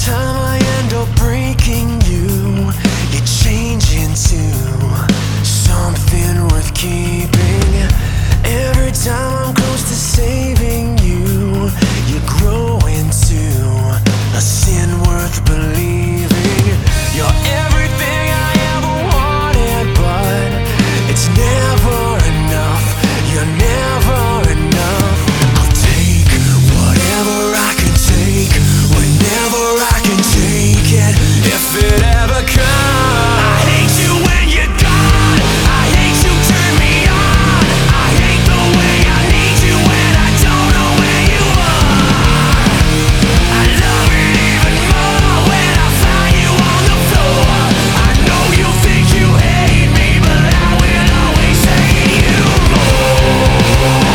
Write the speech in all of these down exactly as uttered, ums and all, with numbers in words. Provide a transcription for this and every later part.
time I end up breaking you, you change into something worth keeping. Every time I'm close to saving you, you grow into a sin worth believing. You're everything I ever wanted, but it's never enough. You're never enough. I'll take whatever I can take, whenever I can take it, if it ever comes. I hate you when you're gone. I hate you turn me on. I hate the way I need you when I don't know where you are. I love it even more when I find you on the floor. I know you think you hate me, but I will always hate you more.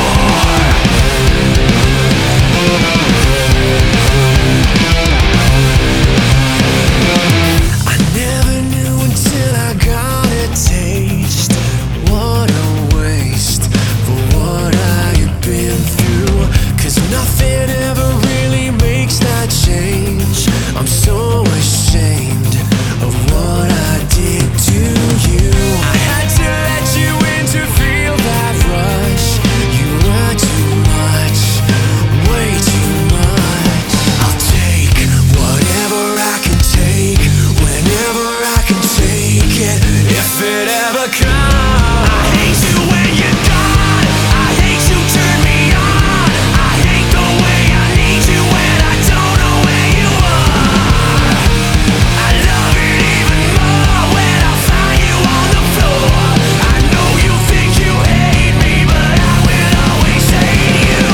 I never knew until I got a taste. What a waste for what I had been through. Cause nothing ever really makes that change. I'm so ashamed of what I did to you. I had to let you in to feel that rush. You were too much, way too much. I'll take whatever I can take, whenever I can take it, if it ever comes. I hate you when you're gone. I hate you turn me on. I hate the way I need you when I don't know where you are. I love it even more when I find you on the floor. I know you think you hate me, but I will always hate you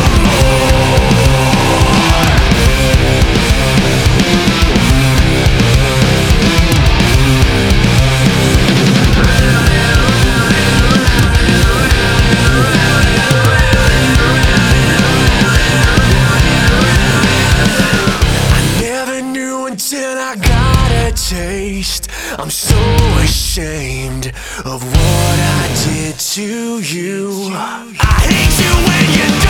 more. I never knew until I got a taste. I'm so ashamed of what I did to you. I hate you when you're